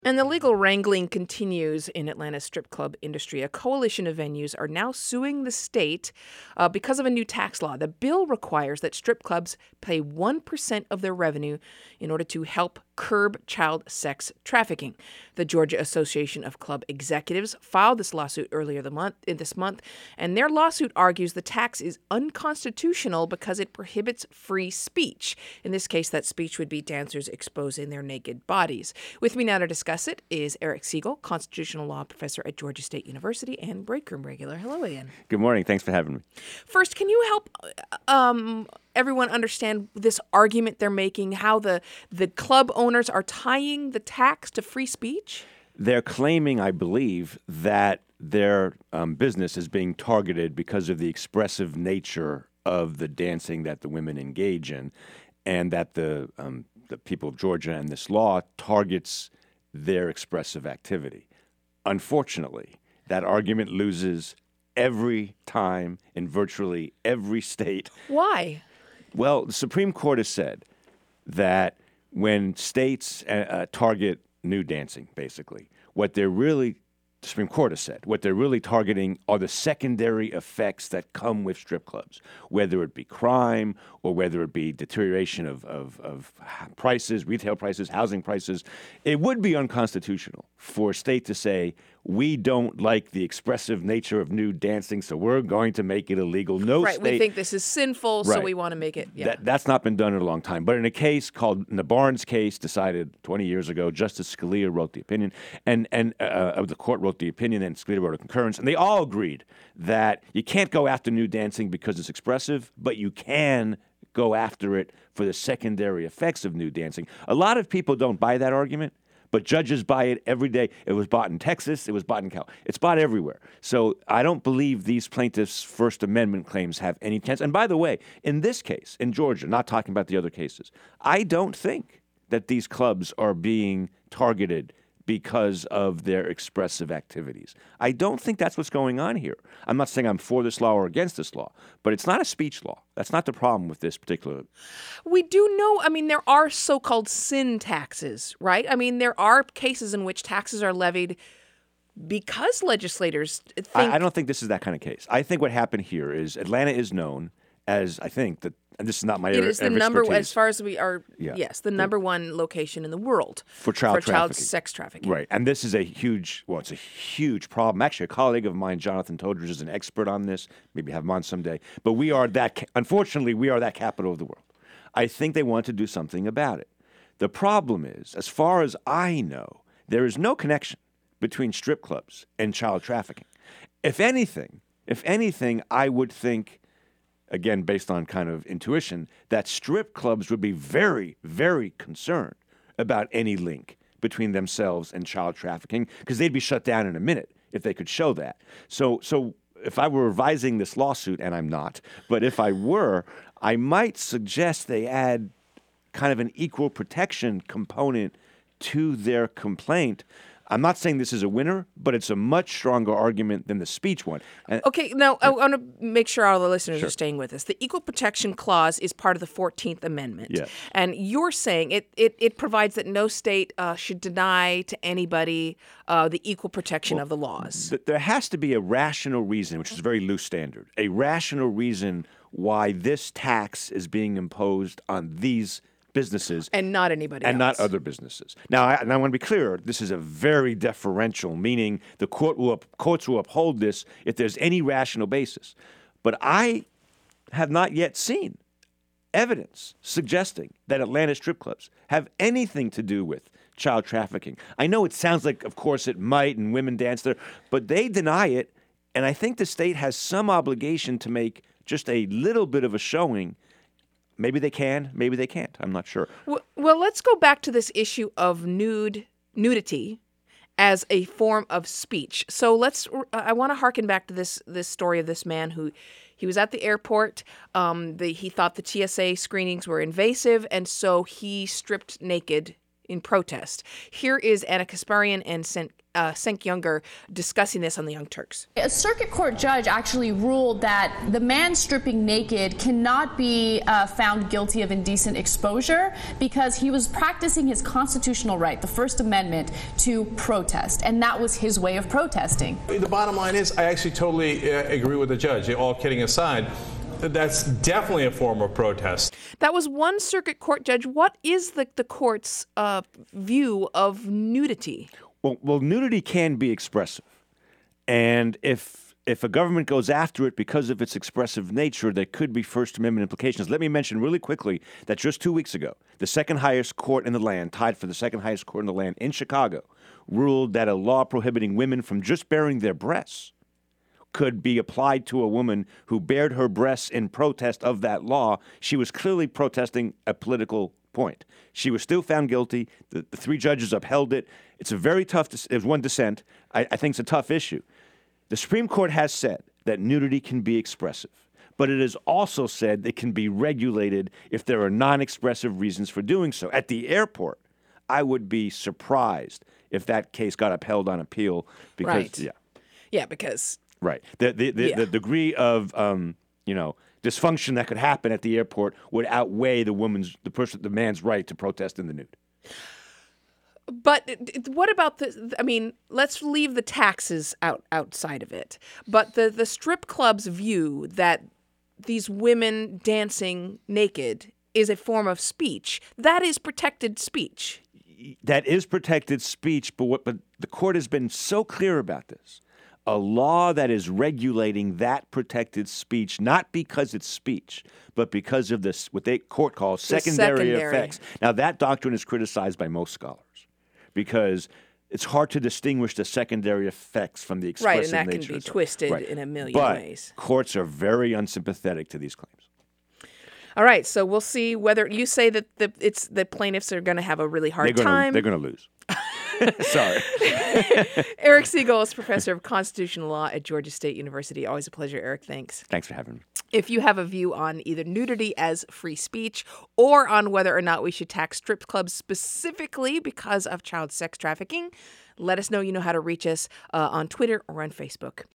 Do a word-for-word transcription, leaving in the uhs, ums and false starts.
And the legal wrangling continues in Atlanta's strip club industry. A coalition of venues are now suing the state uh, because of a new tax law. The bill requires that strip clubs pay one percent of their revenue in order to help curb child sex trafficking. The Georgia Association of Club Executives filed this lawsuit earlier the month, in this month, and their lawsuit argues the tax is unconstitutional because it prohibits free speech. In this case, that speech would be dancers exposing their naked bodies. With me now to discuss it is Eric Siegel, constitutional law professor at Georgia State University and Breakroom regular. Hello, Ian. Good morning. Thanks for having me. First, can you help um, everyone understand this argument they're making, how the, the club owners are tying the tax to free speech? They're claiming, I believe, that their um, business is being targeted because of the expressive nature of the dancing that the women engage in, and that the um, the people of Georgia and this law targets their expressive activity. Unfortunately, that argument loses every time in virtually every state. Why? Well, the Supreme Court has said that when states uh, uh, target nude dancing, basically, what they're really, the Supreme Court has said, what they're really targeting are the secondary effects that come with strip clubs, whether it be crime or whether it be deterioration of, of, of prices, retail prices, housing prices. It would be unconstitutional for a state to say, we don't like the expressive nature of nude dancing, so we're going to make it illegal. No right, state. we think this is sinful, Right. so we want to make it. Yeah. That, that's not been done in a long time. But in a case called, in the Barnes case, decided twenty years ago, Justice Scalia wrote the opinion, and and uh, the court wrote the opinion, and Scalia wrote a concurrence, and they all agreed that you can't go after nude dancing because it's expressive, but you can go after it for the secondary effects of nude dancing. A lot of people don't buy that argument, but judges buy it every day. It was bought in Texas. It was bought in Cal. It's bought everywhere. So I don't believe these plaintiffs' First Amendment claims have any chance. And by the way, in this case, in Georgia, not talking about the other cases, I don't think that these clubs are being targeted because of their expressive activities. I don't think that's what's going on here. I'm not saying I'm for this law or against this law, but it's not a speech law. That's not the problem with this particular. We do know, I mean, there are so-called sin taxes, right? I mean, there are cases in which taxes are levied because legislators think... I, I don't think this is that kind of case. I think what happened here is Atlanta is known as, I think, that, and this is not my It area is the of number, expertise. as far as we are, Yeah. yes, the number one location in the world For child for child trafficking. sex trafficking. Right. And this is a huge, well, it's a huge problem. Actually, a colleague of mine, Jonathan Todridge, is an expert on this. Maybe have him on someday. But we are that, ca- unfortunately, we are that capital of the world. I think they want to do something about it. The problem is, as far as I know, there is no connection between strip clubs and child trafficking. If anything, if anything, I would think, again, based on kind of intuition, that strip clubs would be very, very concerned about any link between themselves and child trafficking, because they'd be shut down in a minute if they could show that. So, so if I were revising this lawsuit, and I'm not, but if I were, I might suggest they add kind of an equal protection component to their complaint. I'm not saying this is a winner, but it's a much stronger argument than the speech one. And Okay, now I want to make sure all the listeners Sure. are staying with us. The Equal Protection Clause is part of the fourteenth Amendment. Yes. And you're saying it, it, it provides that no state uh, should deny to anybody uh, the equal protection of the laws. th- there has to be a rational reason, which is a very loose standard, a rational reason why this tax is being imposed on these businesses And not anybody and else. not other businesses. Now, I, and I want to be clear, this is a very deferential, meaning the court will up, courts will uphold this if there's any rational basis. But I have not yet seen evidence suggesting that Atlanta strip clubs have anything to do with child trafficking. I know it sounds like, of course, it might, and women dance there, but they deny it, and I think the state has some obligation to make just a little bit of a showing. Maybe they can, maybe they can't. I'm not sure. Well, well, let's go back to this issue of nude nudity as a form of speech. So let's. I want to harken back to this this story of this man who he was at the airport. Um, the, he thought the T S A screenings were invasive, and so he stripped naked in protest. Here is Anna Kasparian and Cenk uh, Cenk Uygur discussing this on the Young Turks. A circuit court judge actually ruled that the man stripping naked cannot be uh, found guilty of indecent exposure because he was practicing his constitutional right, the First Amendment, to protest, and that was his way of protesting. The bottom line is, I actually totally uh, agree with the judge. All kidding aside, that's definitely a form of protest. That was one circuit court judge. What is the, the court's uh, view of nudity? Well, well, nudity can be expressive. And if if a government goes after it because of its expressive nature, there could be First Amendment implications. Let me mention really quickly that just two weeks ago, the second highest court in the land, tied for the second highest court in the land in Chicago, ruled that a law prohibiting women from just baring their breasts could be applied to a woman who bared her breasts in protest of that law. She was clearly protesting a political point. She was still found guilty. The, the three judges upheld it. It's a very tough, there's one dissent. I, I think it's a tough issue. The Supreme Court has said that nudity can be expressive, but it has also said it can be regulated if there are non-expressive reasons for doing so. At the airport, I would be surprised if that case got upheld on appeal because, right. yeah. Yeah, because... Right. The the, the, yeah. the degree of, um, you know, dysfunction that could happen at the airport would outweigh the woman's, the person, the man's right to protest in the nude. But what about the, I mean, let's leave the taxes out outside of it. But the, the strip club's view that these women dancing naked is a form of speech, that is protected speech. That is protected speech, but what, but the court has been so clear about this. A law that is regulating that protected speech, not because it's speech, but because of this, what they court calls secondary, secondary effects. Now, that doctrine is criticized by most scholars because it's hard to distinguish the secondary effects from the expressive nature. Right, and that can be of twisted right. in a million but ways. Courts are very unsympathetic to these claims. All right, so we'll see whether you say that the it's the plaintiffs are going to have a really hard they're gonna, time. They're going to lose. Sorry. Eric Siegel is professor of constitutional law at Georgia State University. Always a pleasure, Eric. Thanks. Thanks for having me. If you have a view on either nudity as free speech or on whether or not we should tax strip clubs specifically because of child sex trafficking, let us know. You know how to reach us uh, on Twitter or on Facebook.